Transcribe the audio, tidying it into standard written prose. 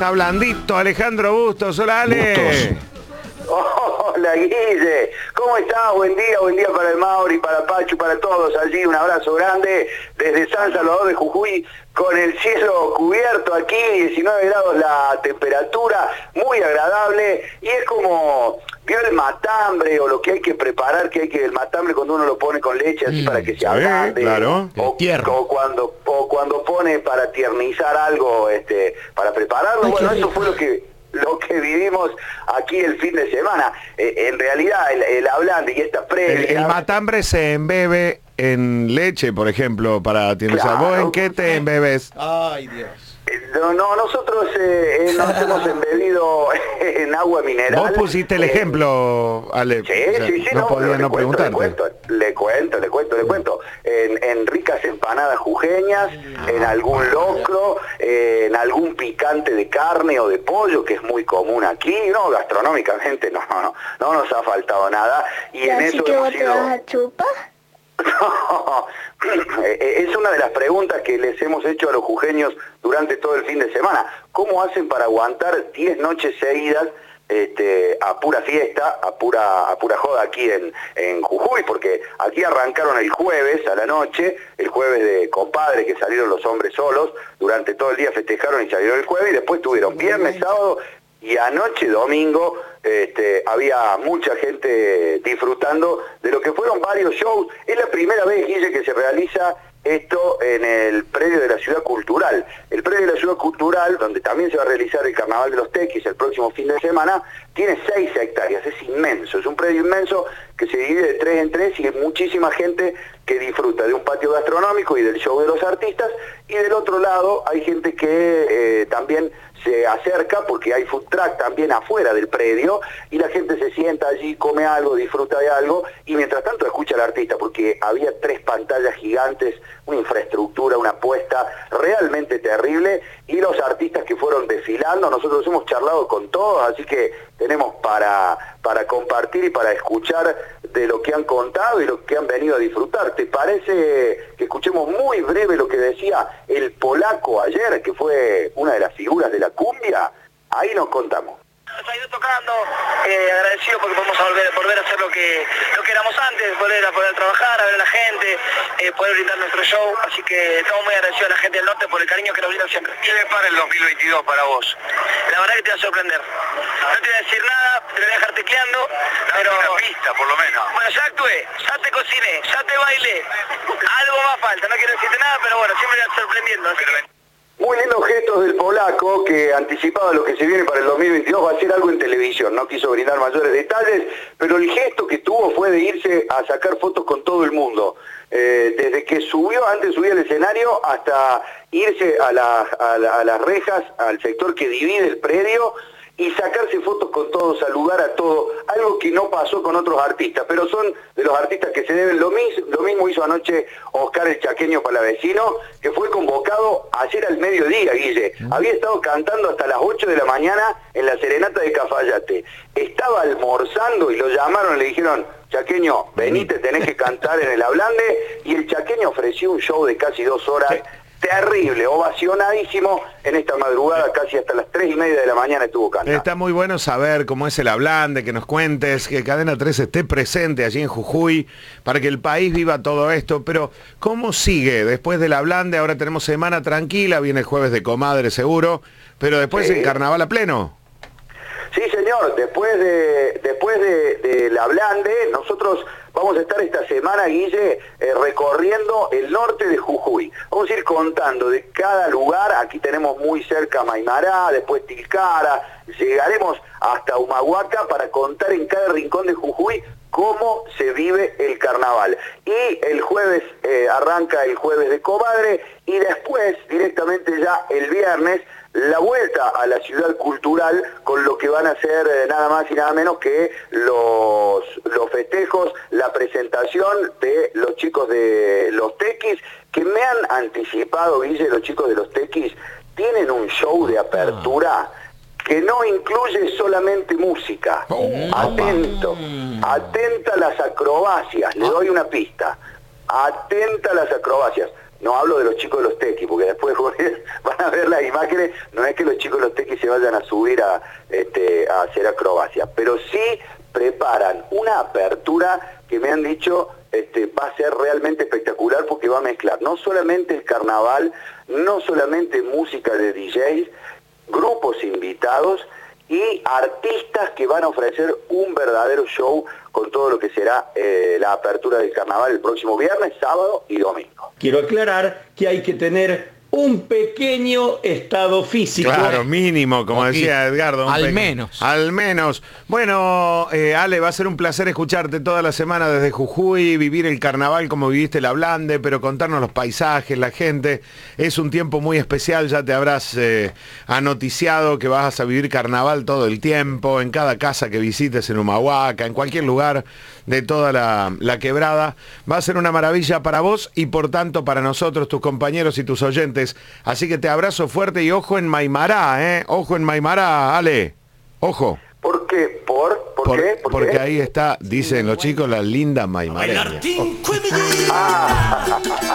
Está blandito, Alejandro Bustos. Hola, Ale. Hola, Guille. ¿Cómo estás? Buen día para el Mauri, para Pachu, para todos allí. Un abrazo grande desde San Salvador de Jujuy, con el cielo cubierto aquí, 19 grados la temperatura, muy agradable. Y es como, ¿vio el matambre o lo que hay que preparar? El matambre cuando uno lo pone con leche así para que se ablande. Claro. O cuando pone para tiernizar algo, para prepararlo. Bueno, eso fue lo que vivimos aquí el fin de semana. En realidad el ablande y esta previa... El matambre se embebe en leche, por ejemplo, para tiernizar. Claro. ¿Vos en qué te embebes? Ay, Dios. No, nosotros nos hemos embebido en agua mineral. Vos pusiste el ejemplo, Ale. Sí, no podía no preguntarte. Le cuento. En ricas empanadas jujeñas, en algún locro, en algún picante de carne o de pollo, que es muy común aquí. No, gastronómicamente no nos ha faltado nada. Y en así eso que hemos vos te vas a chupar. No, es una de las preguntas que les hemos hecho a los jujeños durante todo el fin de semana. ¿Cómo hacen para aguantar 10 noches seguidas a pura fiesta, a pura joda aquí en Jujuy? Porque aquí arrancaron el jueves a la noche, el jueves de compadre, que salieron los hombres solos, durante todo el día festejaron y salieron el jueves, y después tuvieron viernes, sábado y anoche, domingo, había mucha gente disfrutando de lo que fueron varios shows. Es la primera vez, Guille, que se realiza esto en el predio de la Ciudad Cultural. El predio de la Ciudad Cultural, donde también se va a realizar el Carnaval de los Tequis el próximo fin de semana, tiene 6 hectáreas, es inmenso, es un predio inmenso que se divide de 3 en 3 y hay muchísima gente que disfruta de un patio gastronómico y del show de los artistas, y del otro lado hay gente que también se acerca porque hay food truck también afuera del predio y la gente se sienta allí, come algo, disfruta de algo y mientras tanto escucha al artista, porque había 3 pantallas gigantes, una infraestructura, una apuesta realmente terrible, y los artistas que fueron desfilando, nosotros hemos charlado con todos, así que tenemos para compartir y para escuchar de lo que han contado y lo que han venido a disfrutar. ¿Te parece que escuchemos muy breve lo que decía el polaco ayer, que fue una de las figuras de la cumbia? Ahí nos contamos. Nos ha ido tocando, agradecido porque podemos volver a hacer lo que éramos antes, volver a poder trabajar, a ver a la gente, poder brindar nuestro show, así que estamos muy agradecidos a la gente del norte por el cariño que nos brindan siempre. ¿Qué depara el 2022 para vos? La verdad que te va a sorprender. No te voy a decir nada, te lo voy a dejar tecleando, pero... Una pista, por lo menos. Bueno, ya actué, ya te cociné, ya te bailé. Algo más falta, no quiero decirte nada, pero bueno, siempre me va sorprendiendo, así que... Muy lindos gestos del polaco, que anticipaba lo que se viene para el 2022, va a ser algo en televisión, no quiso brindar mayores detalles, pero el gesto que tuvo fue de irse a sacar fotos con todo el mundo. Desde que antes subía al escenario, hasta irse a las rejas, al sector que divide el predio, y sacarse fotos con todos, saludar a todos, algo que no pasó con otros artistas, pero son de los artistas que se deben. Lo mismo hizo anoche Oscar el Chaqueño Palavecino, que fue convocado ayer al mediodía, Guille. Había estado cantando hasta las 8 de la mañana en la Serenata de Cafayate. Estaba almorzando y lo llamaron y le dijeron: Chaqueño, venite, tenés que cantar en el Ablande, y el Chaqueño ofreció un show de casi 2 horas. Sí. Terrible, ovacionadísimo en esta madrugada, casi hasta las 3:30 de la mañana estuvo cantando. Está muy bueno saber cómo es el Ablande, que nos cuentes, que Cadena 3 esté presente allí en Jujuy, para que el país viva todo esto. Pero, ¿cómo sigue después del Ablande? Ahora tenemos semana tranquila, viene el jueves de comadre seguro, pero después el carnaval a pleno. Sí, señor, después del Ablande, nosotros vamos a estar esta semana, Guille, recorriendo el norte de Jujuy. Vamos a ir contando de cada lugar. Aquí tenemos muy cerca Maimará, después Tilcara, llegaremos hasta Humahuaca para contar en cada rincón de Jujuy cómo se vive el carnaval. Y el jueves arranca el jueves de comadre, y después, directamente ya el viernes, la vuelta a la Ciudad Cultural, con lo que van a ser nada más y nada menos que los festejos, la presentación de los chicos de los Tequis, que me han anticipado, Guille, los chicos de los Tequis tienen un show de apertura que no incluye solamente música. Atenta a las acrobacias, le doy una pista. Atenta a las acrobacias. No hablo de los chicos de los tequis, porque después van a ver las imágenes, no es que los chicos de los tequis se vayan a subir a hacer acrobacia, pero sí preparan una apertura que me han dicho va a ser realmente espectacular, porque va a mezclar no solamente el carnaval, no solamente música de DJs, grupos invitados y artistas que van a ofrecer un verdadero show con todo lo que será la apertura del carnaval el próximo viernes, sábado y domingo. Quiero aclarar que hay que tener un pequeño estado físico. Claro, mínimo, como decía Edgardo. Al menos. Al menos. Bueno, Ale, va a ser un placer escucharte toda la semana desde Jujuy, vivir el carnaval como viviste el Ablande, pero contarnos los paisajes, la gente. Es un tiempo muy especial, ya te habrás anoticiado que vas a vivir carnaval todo el tiempo, en cada casa que visites en Humahuaca, en cualquier lugar de toda la quebrada. Va a ser una maravilla para vos y por tanto para nosotros, tus compañeros y tus oyentes. Así que te abrazo fuerte y ojo en Maimará, Ojo en Maimará, Ale. Ojo. ¿Por qué? ¿Por qué? Porque ahí está, dicen los chicos, la linda maimareña. Ah.